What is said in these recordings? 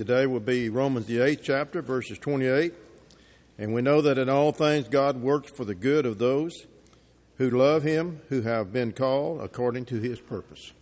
today will be Romans the 8th chapter, verses 28. And we know that in all things God works for the good of those who love him, who have been called according to his purpose.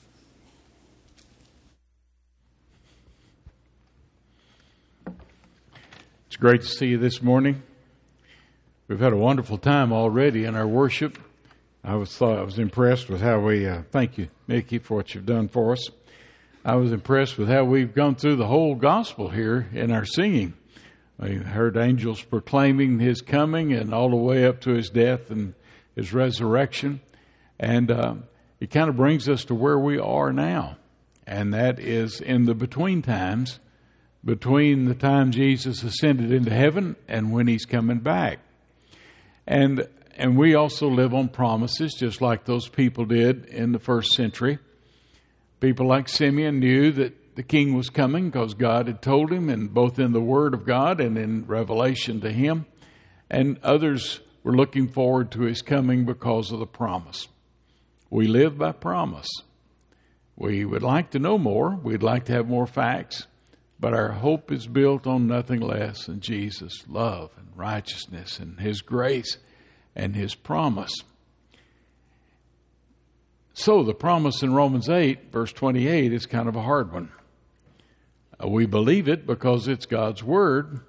It's great to see you this morning. We've had a wonderful time already in our worship. I was impressed with how we, thank you, Mickey, for what you've done for us. I was impressed with how we've gone through the whole gospel here in our singing. We heard angels proclaiming his coming and all the way up to his death and his resurrection. And it kind of brings us to where we are now. And that is in the between times, between the time Jesus ascended into heaven and when he's coming back. And we also live on promises, just like those people did in the first century. People like Simeon knew that the king was coming because God had told him, and both in the Word of God and in revelation to him. And others were looking forward to his coming because of the promise. We live by promise. We would like to know more. We'd like to have more facts. But our hope is built on nothing less than Jesus' love and righteousness and his grace and his promise. So the promise in Romans 8, verse 28, is kind of a hard one. We believe it because it's God's Word.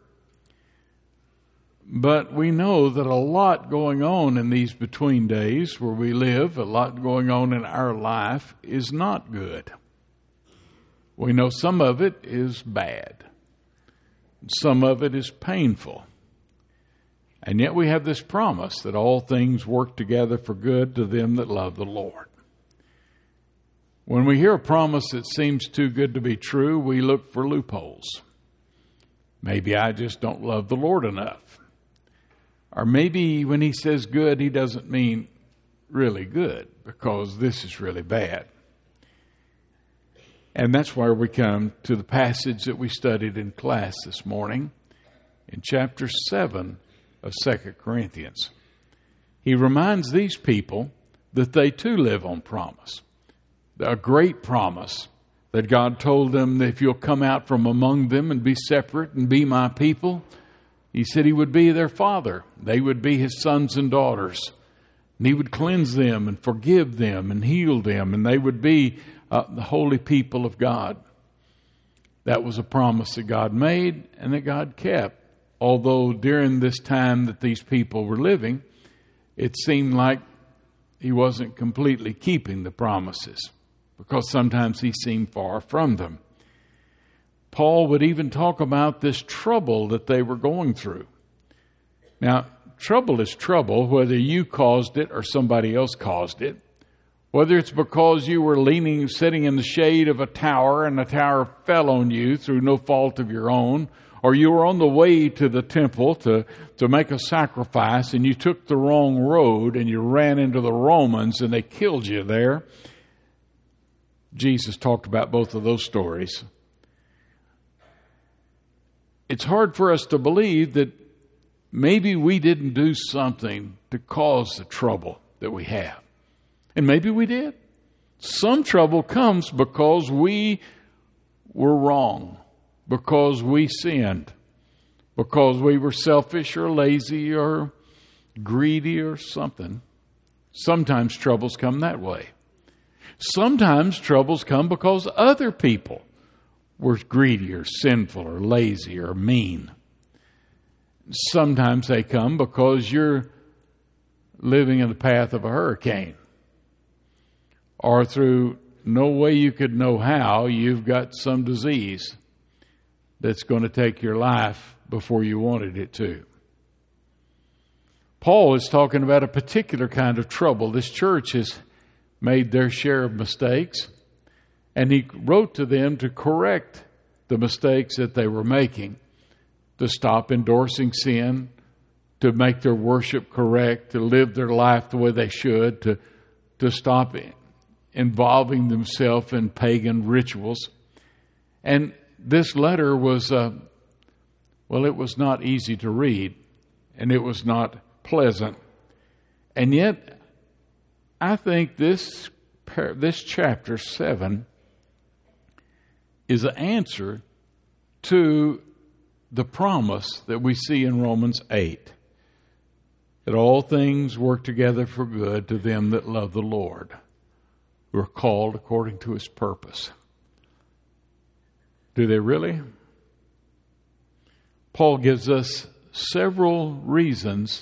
But we know that a lot going on in these between days where we live, a lot going on in our life is not good. We know some of it is bad. Some of it is painful. And yet we have this promise that all things work together for good to them that love the Lord. When we hear a promise that seems too good to be true, we look for loopholes. Maybe I just don't love the Lord enough. Or maybe when he says good, he doesn't mean really good, because this is really bad. And that's why we come to the passage that we studied in class this morning in chapter 7 of 2 Corinthians. He reminds these people that they too live on promise. A great promise that God told them that if you'll come out from among them and be separate and be my people, he said he would be their father. They would be his sons and daughters. And he would cleanse them and forgive them and heal them. And they would be the holy people of God. That was a promise that God made and that God kept. Although during this time that these people were living, it seemed like he wasn't completely keeping the promises, because sometimes he seemed far from them. Paul would even talk about this trouble that they were going through. Now, trouble is trouble, whether you caused it or somebody else caused it. Whether it's because you were sitting in the shade of a tower and the tower fell on you through no fault of your own, or you were on the way to the temple to make a sacrifice and you took the wrong road and you ran into the Romans and they killed you there. Jesus talked about both of those stories. It's hard for us to believe that maybe we didn't do something to cause the trouble that we have. And maybe we did. Some trouble comes because we were wrong, because we sinned, because we were selfish or lazy or greedy or something. Sometimes troubles come that way. Sometimes troubles come because other people were greedy or sinful or lazy or mean. Sometimes they come because you're living in the path of a hurricane, or through no way you could know how, you've got some disease that's going to take your life before you wanted it to. Paul is talking about a particular kind of trouble. This church has made their share of mistakes, and he wrote to them to correct the mistakes that they were making, to stop endorsing sin, to make their worship correct, to live their life the way they should, to stop involving themselves in pagan rituals. And this letter was, it was not easy to read, and it was not pleasant. And yet, I think this chapter 7 is an answer to the promise that we see in Romans 8, that all things work together for good to them that love the Lord, who are called according to His purpose. Do they really? Paul gives us several reasons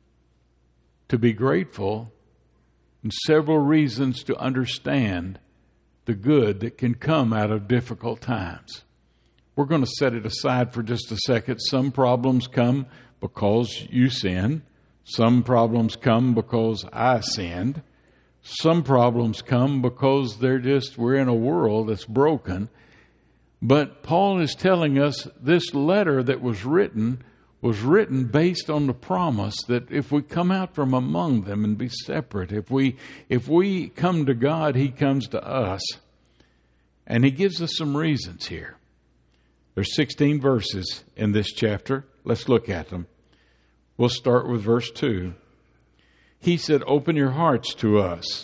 to be grateful and several reasons to understand the good that can come out of difficult times. We're going to set it aside for just a second. Some problems come because you sin. Some problems come because I sinned. Some problems come because we're in a world that's broken. But Paul is telling us this letter that was written based on the promise that if we come out from among them and be separate, if we come to God, He comes to us. And he gives us some reasons here. There's 16 verses in this chapter. Let's look at them. We'll start with verse 2. He said, "Open your hearts to us.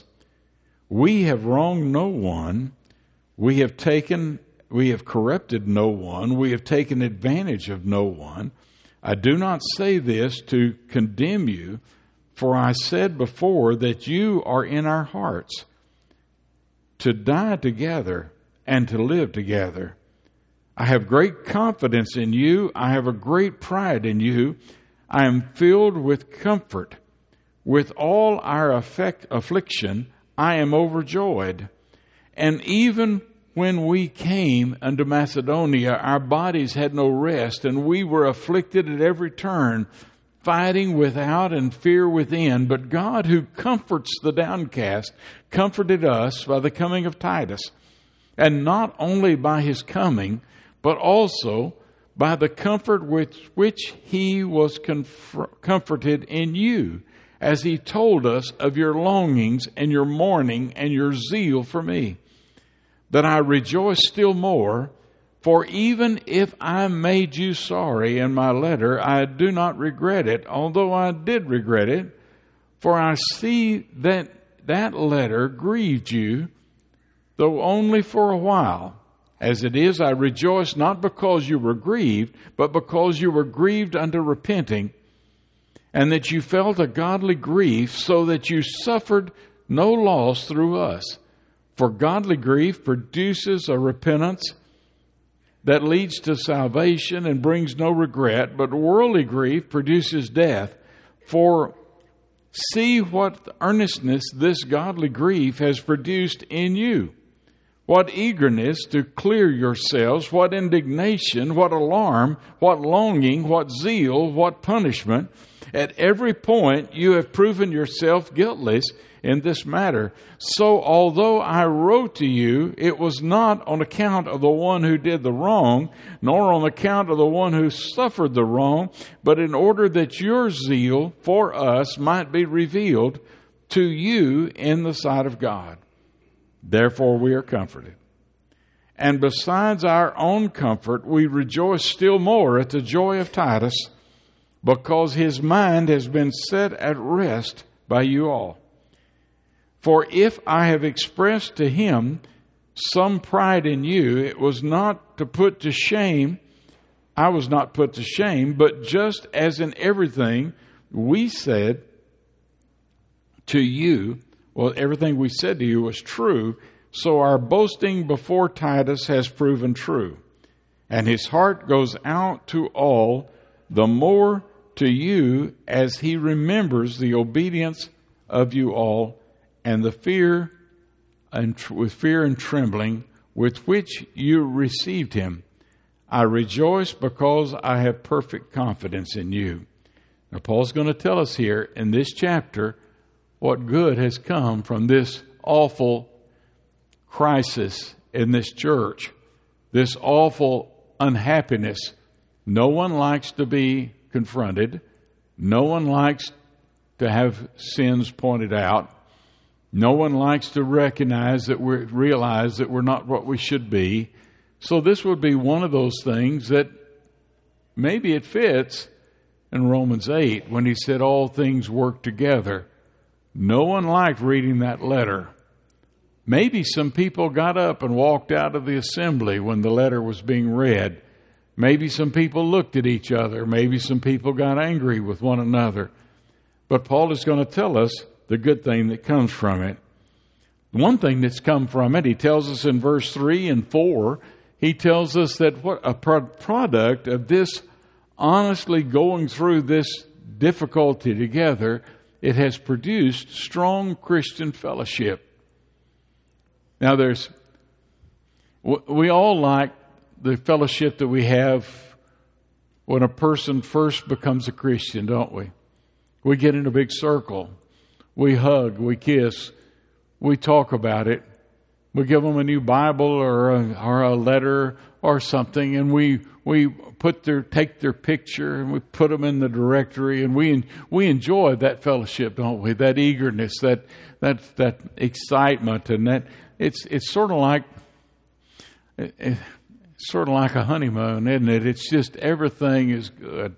We have wronged no one. We have corrupted no one. We have taken advantage of no one. I do not say this to condemn you, for I said before that you are in our hearts, to die together and to live together. I have great confidence in you. I have a great pride in you. I am filled with comfort. With all our affliction, I am overjoyed. And even when we came unto Macedonia, our bodies had no rest, and we were afflicted at every turn, fighting without and fear within. But God, who comforts the downcast, comforted us by the coming of Titus, and not only by his coming, but also by the comfort with which he was comforted in you, as he told us of your longings and your mourning and your zeal for me. That I rejoice still more, for even if I made you sorry in my letter, I do not regret it, although I did regret it, for I see that letter grieved you, though only for a while. As it is, I rejoice not because you were grieved, but because you were grieved unto repenting, and that you felt a godly grief, so that you suffered no loss through us. For godly grief produces a repentance that leads to salvation and brings no regret, but worldly grief produces death. For see what earnestness this godly grief has produced in you. What eagerness to clear yourselves, what indignation, what alarm, what longing, what zeal, what punishment. At every point you have proven yourself guiltless in this matter. So although I wrote to you, it was not on account of the one who did the wrong, nor on account of the one who suffered the wrong, but in order that your zeal for us might be revealed to you in the sight of God. Therefore we are comforted. And besides our own comfort, we rejoice still more at the joy of Titus, because his mind has been set at rest by you all. For if I have expressed to him some pride in you, it was not to put to shame. I was not put to shame, but just as in everything we said to you, well, everything we said to you was true, so our boasting before Titus has proven true. And his heart goes out to all, the more to you, as he remembers the obedience of you all, and the fear and trembling with which you received him. I rejoice because I have perfect confidence in you. Now, Paul's going to tell us here in this chapter what good has come from this awful crisis in this church, this awful unhappiness. No one likes to be confronted. No one likes to have sins pointed out. No one likes to realize that we're not what we should be. So this would be one of those things that maybe it fits in Romans 8 when he said all things work together. No one liked reading that letter. Maybe some people got up and walked out of the assembly when the letter was being read. Maybe some people looked at each other. Maybe some people got angry with one another. But Paul is going to tell us the good thing that comes from it. One thing that's come from it, he tells us in verse 3 and 4, he tells us that what a product of this honestly going through this difficulty together, it has produced strong Christian fellowship. Now we all like the fellowship that we have when a person first becomes a Christian, don't we? We get in a big circle. We hug, we kiss, we talk about it. We give them a new Bible or a letter or something, and we take their picture and we put them in the directory, and we enjoy that fellowship, don't we? That eagerness, that excitement, and that it's sort of like a honeymoon, isn't it? It's just everything is good.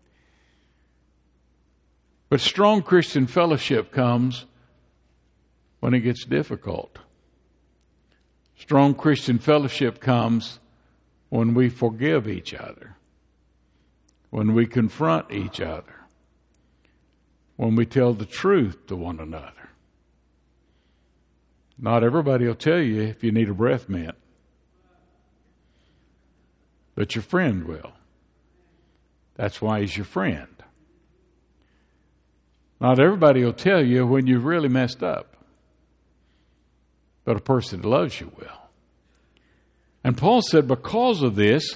But strong Christian fellowship comes when it gets difficult. Strong Christian fellowship comes when we forgive each other, when we confront each other, when we tell the truth to one another. Not everybody will tell you if you need a breath mint, but your friend will. That's why he's your friend. Not everybody will tell you when you've really messed up, but a person that loves you will. And Paul said because of this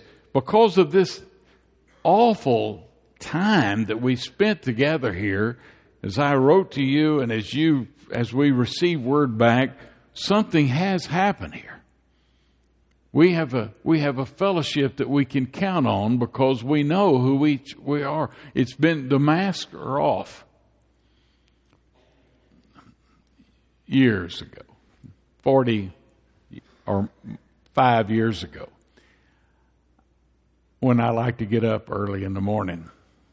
awful time that we spent together here, as I wrote to you and as we receive word back, something has happened here. We have a fellowship that we can count on because we know who we are. It's been, the masks are off. Years ago, 40 or 5 years ago, when I like to get up early in the morning,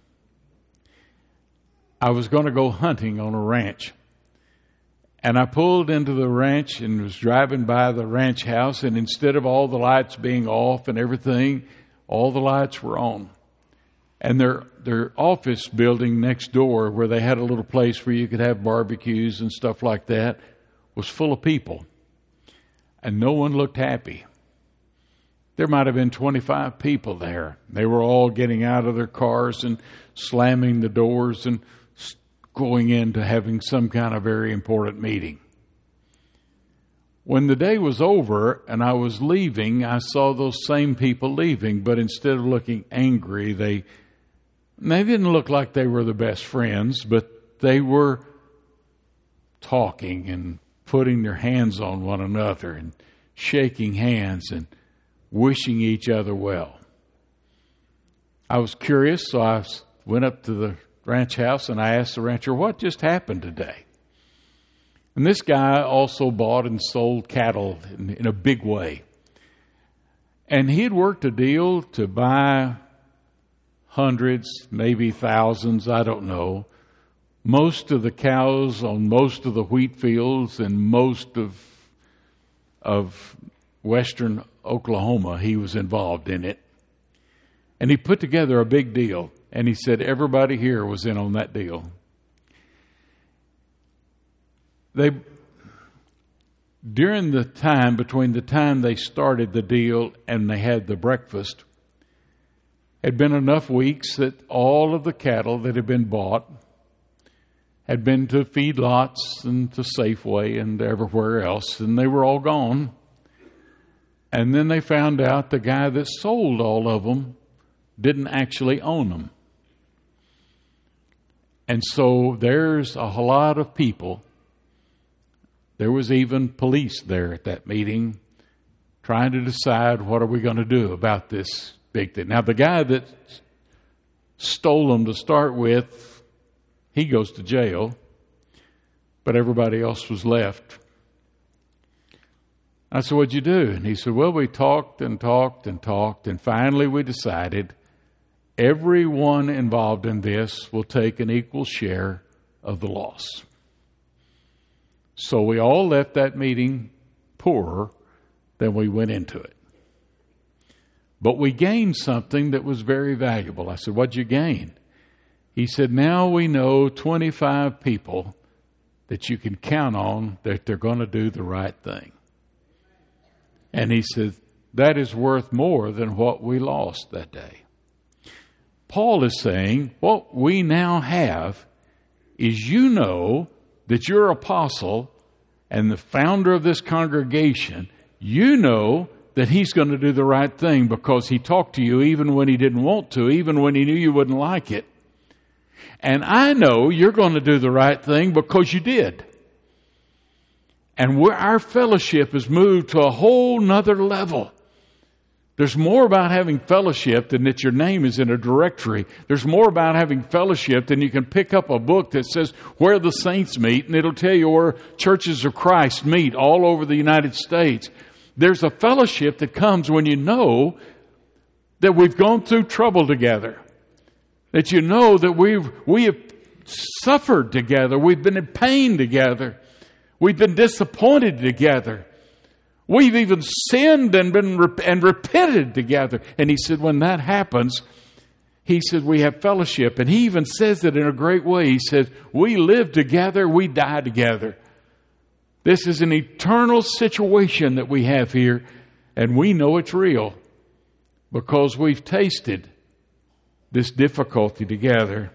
I was going to go hunting on a ranch. And I pulled into the ranch and was driving by the ranch house, and instead of all the lights being off and everything, all the lights were on. And their office building next door, where they had a little place where you could have barbecues and stuff like that, was full of people. And no one looked happy. There might have been 25 people there. They were all getting out of their cars and slamming the doors and going into having some kind of very important meeting. When the day was over and I was leaving, I saw those same people leaving, but instead of looking angry, they didn't look like they were the best friends, but they were talking and putting their hands on one another and shaking hands and wishing each other well. I was curious, so I went up to the ranch house and I asked the rancher, what just happened today? And this guy also bought and sold cattle in a big way. And he had worked a deal to buy hundreds, maybe thousands, I don't know, most of the cows on most of the wheat fields and most of western Oklahoma. He was involved in it. And he put together a big deal. And he said everybody here was in on that deal. During the time, between the time they started the deal and they had the breakfast, had been enough weeks that all of the cattle that had been bought had been to feedlots and to Safeway and everywhere else, and they were all gone. And then they found out the guy that sold all of them didn't actually own them. And so there's a lot of people. There was even police there at that meeting trying to decide what are we going to do about this big thing. Now, the guy that stole them to start with, he goes to jail, but everybody else was left. I said, what'd you do? And he said, well, we talked and talked and talked, and finally we decided everyone involved in this will take an equal share of the loss. So we all left that meeting poorer than we went into it. But we gained something that was very valuable. I said, what'd you gain? He said, now we know 25 people that you can count on that they're going to do the right thing. And he said, that is worth more than what we lost that day. Paul is saying, what we now have is you know that your apostle and the founder of this congregation, you know that he's going to do the right thing because he talked to you even when he didn't want to, even when he knew you wouldn't like it. And I know you're going to do the right thing because you did. And our fellowship has moved to a whole nother level. There's more about having fellowship than that your name is in a directory. There's more about having fellowship than you can pick up a book that says where the saints meet, and it'll tell you where churches of Christ meet all over the United States. There's a fellowship that comes when you know that we've gone through trouble together. That you know that we have suffered together. We've been in pain together. We've been disappointed together. We've even sinned and repented together. And he said, when that happens, he said, we have fellowship. And he even says it in a great way. He says, we live together, we die together. This is an eternal situation that we have here. And we know it's real because we've tasted this difficulty together.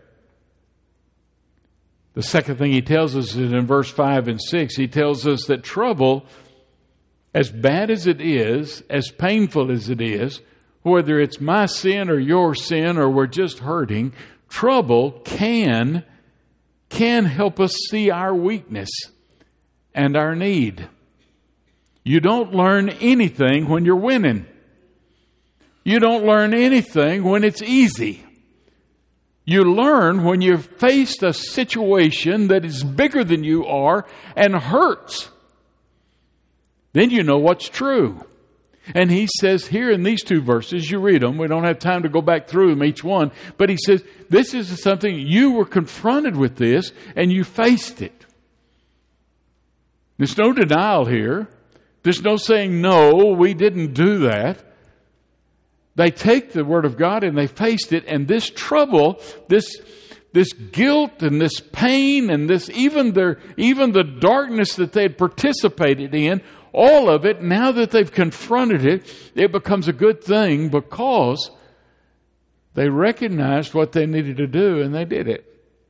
The second thing he tells us is in verse 5 and 6. He tells us that trouble, as bad as it is, as painful as it is, whether it's my sin or your sin or we're just hurting, trouble can help us see our weakness and our need. You don't learn anything when you're winning. You don't learn anything when it's easy. You learn when you've faced a situation that is bigger than you are and hurts. Then you know what's true. And he says here in these two verses, you read them. We don't have time to go back through them each one. But he says, this is something, you were confronted with this and you faced it. There's no denial here. There's no saying, no, we didn't do that. They take the Word of God and they faced it, and this trouble, this guilt and this pain and this even the darkness that they had participated in, all of it, now that they've confronted it, it becomes a good thing because they recognized what they needed to do and they did it.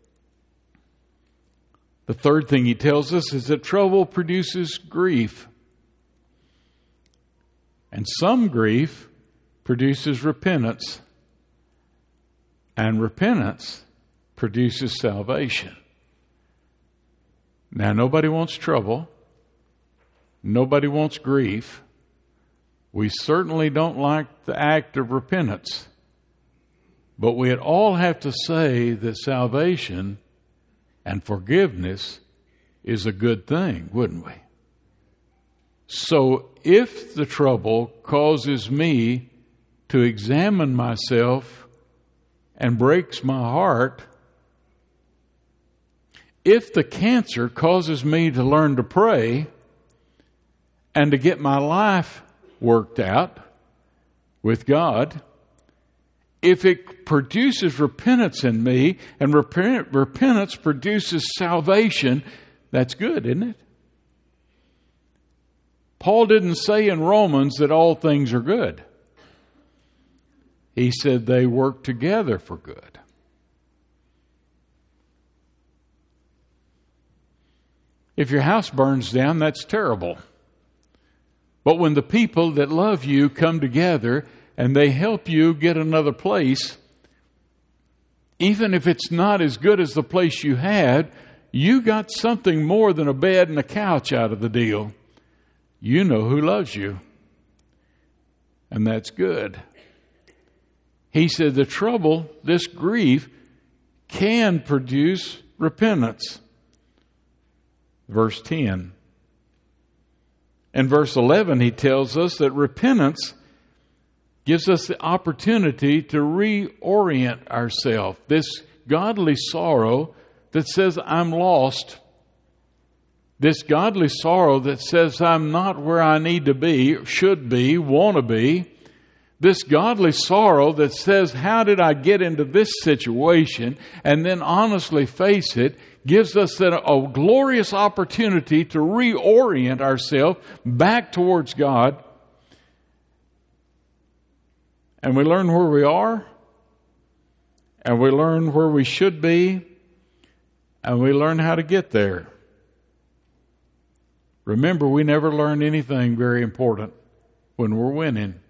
The third thing he tells us is that trouble produces grief. And some grief produces repentance, and repentance produces salvation. Now, nobody wants trouble. Nobody wants grief. We certainly don't like the act of repentance. But we'd all have to say that salvation and forgiveness is a good thing, wouldn't we? So if the trouble causes me to examine myself and breaks my heart, if the cancer causes me to learn to pray and to get my life worked out with God, if it produces repentance in me and repentance produces salvation, that's good, isn't it? Paul didn't say in Romans that all things are good. He said they work together for good. If your house burns down, that's terrible. But when the people that love you come together and they help you get another place, even if it's not as good as the place you had, you got something more than a bed and a couch out of the deal. You know who loves you. And that's good. He said the trouble, this grief, can produce repentance. Verse 10. In verse 11, he tells us that repentance gives us the opportunity to reorient ourselves. This godly sorrow that says, I'm lost. This godly sorrow that says, I'm not where I need to be, should be, want to be. This godly sorrow that says, how did I get into this situation? And then honestly face it, gives us a glorious opportunity to reorient ourselves back towards God. And we learn where we are, and we learn where we should be, and we learn how to get there. Remember, we never learn anything very important when we're winning.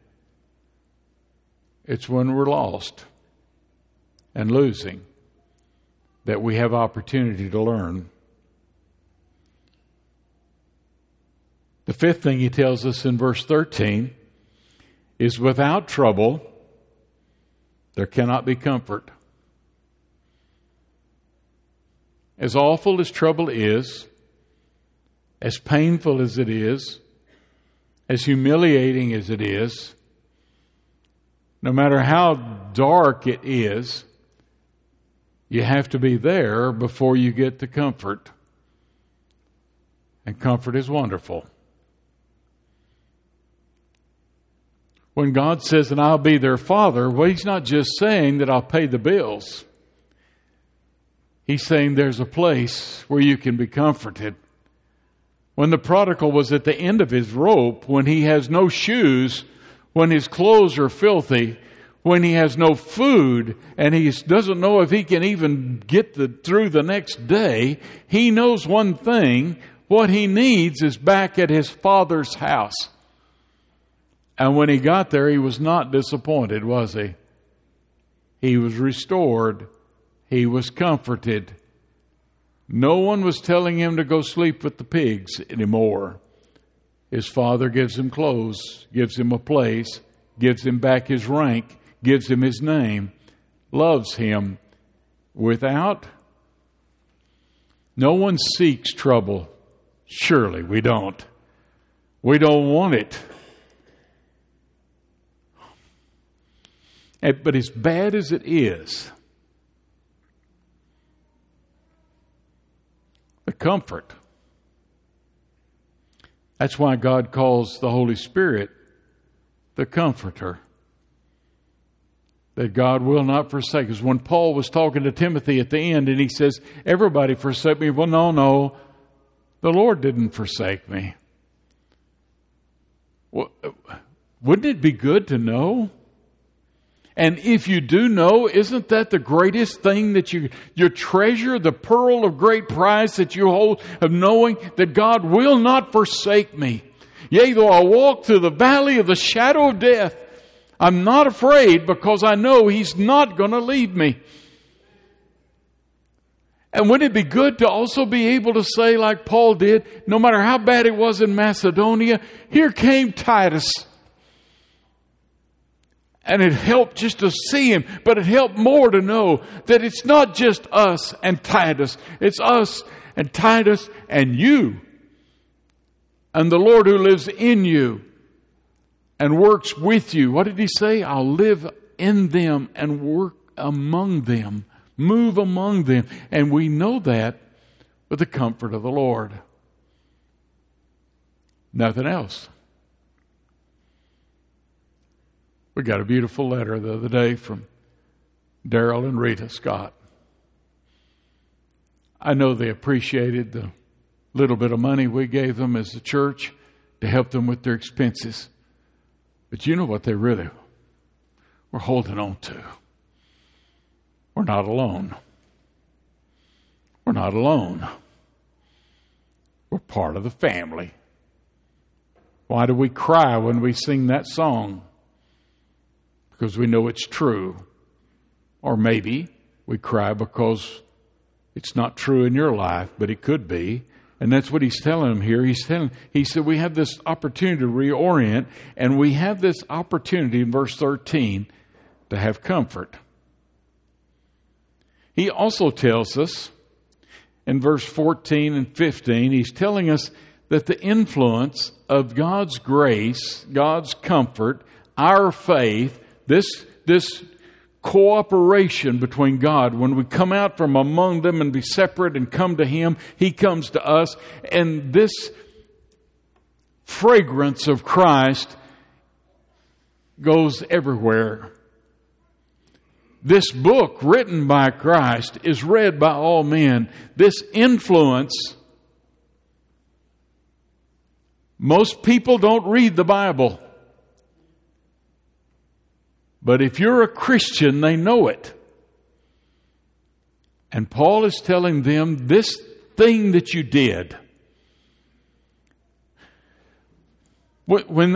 It's when we're lost and losing that we have opportunity to learn. The fifth thing he tells us in verse 13 is, without trouble, there cannot be comfort. As awful as trouble is, as painful as it is, as humiliating as it is, no matter how dark it is, you have to be there before you get to comfort. And comfort is wonderful. When God says, and I'll be their father, well, He's not just saying that I'll pay the bills. He's saying there's a place where you can be comforted. When the prodigal was at the end of his rope, when he has no shoes, when his clothes are filthy, when he has no food, and he doesn't know if he can even get through the next day, he knows one thing: what he needs is back at his father's house. And when he got there, he was not disappointed, was he? He was restored. He was comforted. No one was telling him to go sleep with the pigs anymore. His father gives him clothes, gives him a place, gives him back his rank, gives him his name, loves him. Without, no one seeks trouble. Surely we don't. We don't want it. But as bad as it is, the comfort. That's why God calls the Holy Spirit the Comforter. That God will not forsake us. When Paul was talking to Timothy at the end and he says, everybody forsake me. Well, no, the Lord didn't forsake me. Well, wouldn't it be good to know? And if you do know, isn't that the greatest thing that you treasure, the pearl of great price that you hold, of knowing that God will not forsake me? Yea, though I walk through the valley of the shadow of death, I'm not afraid, because I know He's not going to leave me. And wouldn't it be good to also be able to say, like Paul did, no matter how bad it was in Macedonia, here came Titus. And it helped just to see him, but it helped more to know that it's not just us and Titus. It's us and Titus and you. And the Lord who lives in you and works with you. What did He say? I'll live in them and work among them, move among them. And we know that with the comfort of the Lord. Nothing else. We got a beautiful letter the other day from Daryl and Rita Scott. I know they appreciated the little bit of money we gave them as a church to help them with their expenses. But you know what they really were holding on to? We're not alone. We're not alone. We're part of the family. Why do we cry when we sing that song? Because we know it's true. Or maybe we cry because it's not true in your life, but it could be. And that's what he's telling them here. He said we have this opportunity to reorient, and we have this opportunity in verse 13 to have comfort. He also tells us in verse 14 and 15, he's telling us that the influence of God's grace, God's comfort, our faith, this cooperation between God, when we come out from among them and be separate and come to Him, He comes to us. And this fragrance of Christ goes everywhere. This book written by Christ is read by all men. This influence, most people don't read the Bible. But if you're a Christian, they know it. And Paul is telling them this thing that you did. When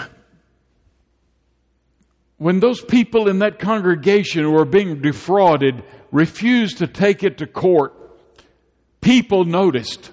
those people in that congregation who are being defrauded refused to take it to court, people noticed.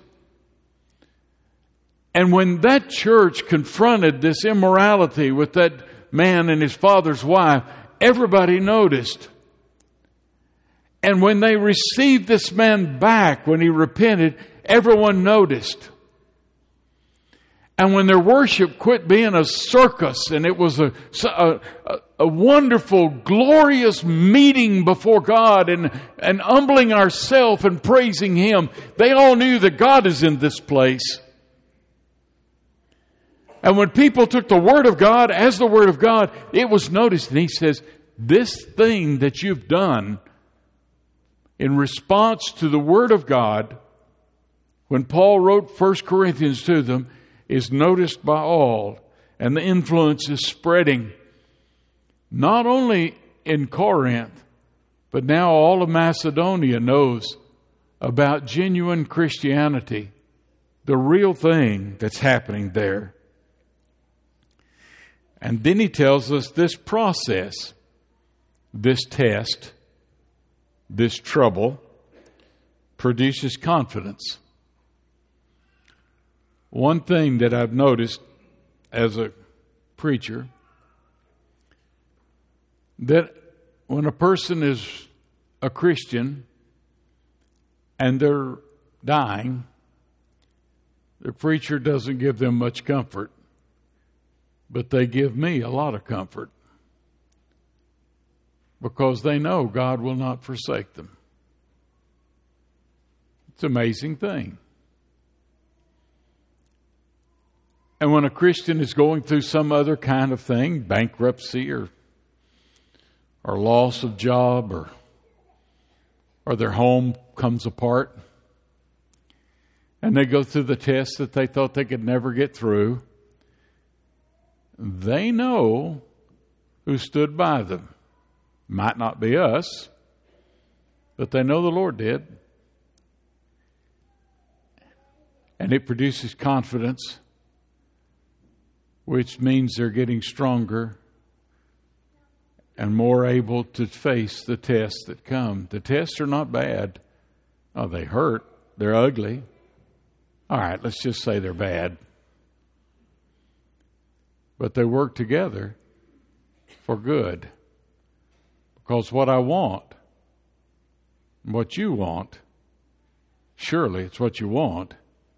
And when that church confronted this immorality with that man and his father's wife, everybody noticed. And when they received this man back, when he repented, everyone noticed. And when their worship quit being a circus and it was a wonderful, glorious meeting before God and humbling ourselves and praising Him, they all knew that God is in this place. And when people took the Word of God as the Word of God, it was noticed. And he says, this thing that you've done in response to the Word of God, when Paul wrote 1 Corinthians to them, is noticed by all. And the influence is spreading. Not only in Corinth, but now all of Macedonia knows about genuine Christianity, the real thing that's happening there. And then he tells us this process, this test, this trouble produces confidence. One thing that I've noticed as a preacher, that when a person is a Christian and they're dying, the preacher doesn't give them much comfort, but they give me a lot of comfort. Because they know God will not forsake them. It's an amazing thing. And when a Christian is going through some other kind of thing, bankruptcy or loss of job or their home comes apart, and they go through the test that they thought they could never get through, they know who stood by them. Might not be us, but they know the Lord did. And it produces confidence, which means they're getting stronger and more able to face the tests that come. The tests are not bad. Oh, they hurt. They're ugly. All right, let's just say they're bad. But they work together for good. Because what I want, what you want, surely it's what you want,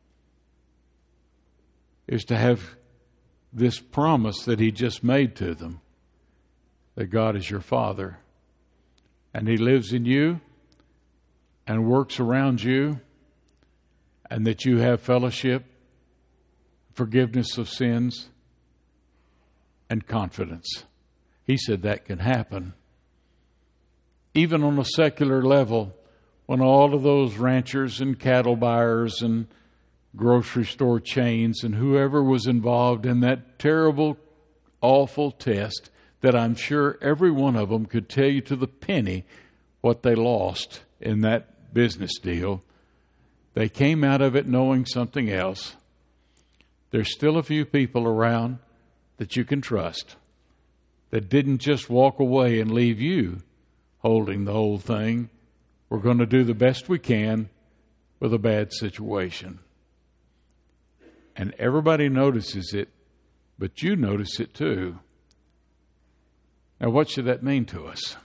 is to have this promise that He just made to them, that God is your Father, and He lives in you and works around you, and that you have fellowship, forgiveness of sins, and confidence. He said that can happen. Even on a secular level, when all of those ranchers and cattle buyers and grocery store chains and whoever was involved in that terrible, awful test, that I'm sure every one of them could tell you to the penny what they lost in that business deal, they came out of it knowing something else. There's still a few people around that you can trust that didn't just walk away and leave you holding the whole thing. We're going to do the best we can with a bad situation. And everybody notices it, but you notice it too. Now, what should that mean to us?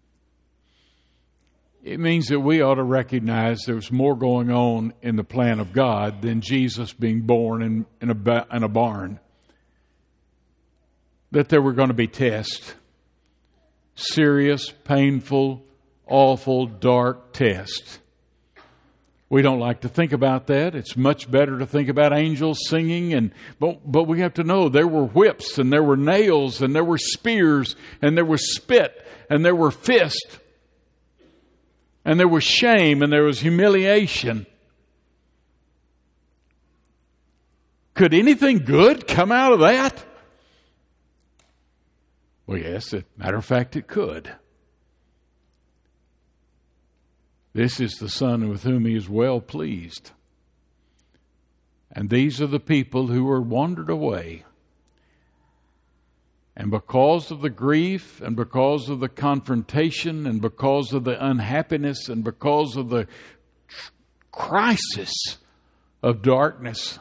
It means that we ought to recognize there's more going on in the plan of God than Jesus being born in a barn. That there were going to be tests. Serious, painful, awful, dark tests. We don't like to think about that. It's much better to think about angels singing, but we have to know there were whips and there were nails and there were spears and there was spit and there were fists and there was shame and there was humiliation. Could anything good come out of that? Well, yes, as a matter of fact, it could. This is the Son with whom He is well pleased. And these are the people who were wandered away. And because of the grief and because of the confrontation and because of the unhappiness and because of the crisis of darkness,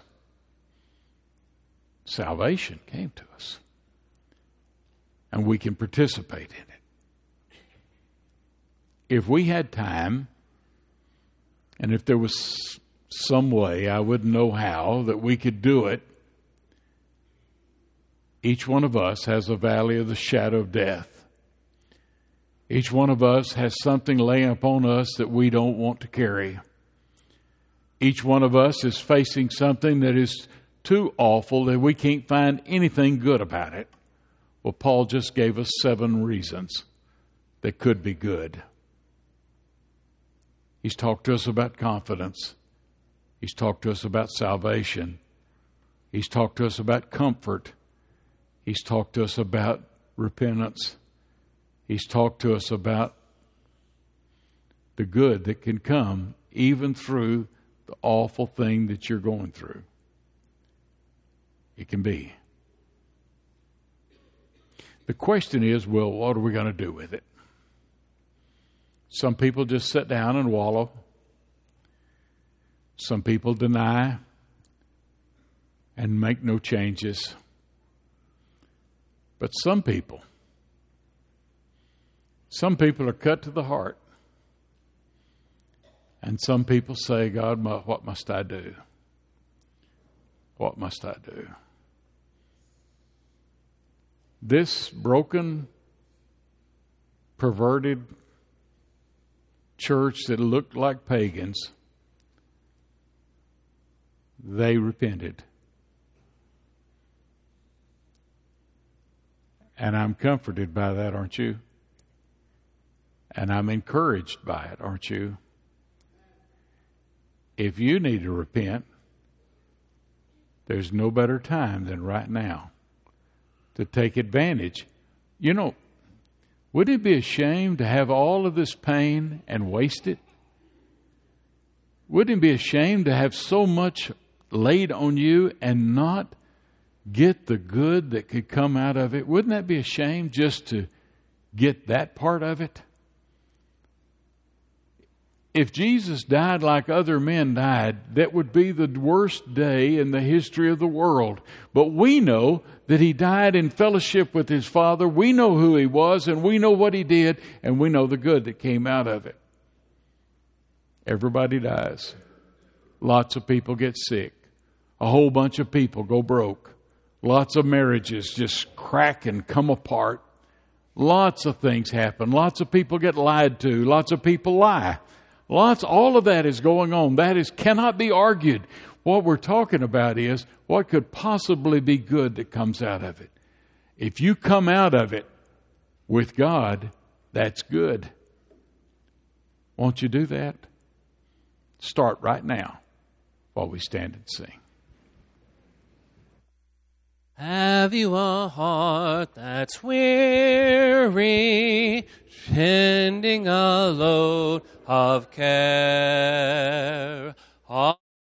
salvation came to us. And we can participate in it. If we had time, and if there was some way, I wouldn't know how, that we could do it, each one of us has a valley of the shadow of death. Each one of us has something laying upon us that we don't want to carry. Each one of us is facing something that is too awful that we can't find anything good about it. Well, Paul just gave us 7 reasons that could be good. He's talked to us about confidence. He's talked to us about salvation. He's talked to us about comfort. He's talked to us about repentance. He's talked to us about the good that can come even through the awful thing that you're going through. It can be. The question is, well, what are we going to do with it? Some people just sit down and wallow. Some people deny and make no changes. But some people are cut to the heart. And some people say, God, what must I do? What must I do? This broken, perverted church that looked like pagans, they repented. And I'm comforted by that, aren't you? And I'm encouraged by it, aren't you? If you need to repent, there's no better time than right now to take advantage. You know, would it be a shame to have all of this pain and waste it? Wouldn't it be a shame to have so much laid on you and not get the good that could come out of it? Wouldn't that be a shame just to get that part of it? If Jesus died like other men died, that would be the worst day in the history of the world. But we know that He died in fellowship with His Father. We know who He was, and we know what He did, and we know the good that came out of it. Everybody dies. Lots of people get sick. A whole bunch of people go broke. Lots of marriages just crack and come apart. Lots of things happen. Lots of people get lied to. Lots of people lie. All of that is going on. Cannot be argued. What we're talking about is what could possibly be good that comes out of it. If you come out of it with God, that's good. Won't you do that? Start right now while we stand and sing. Have you a heart that's weary, tending a load of care?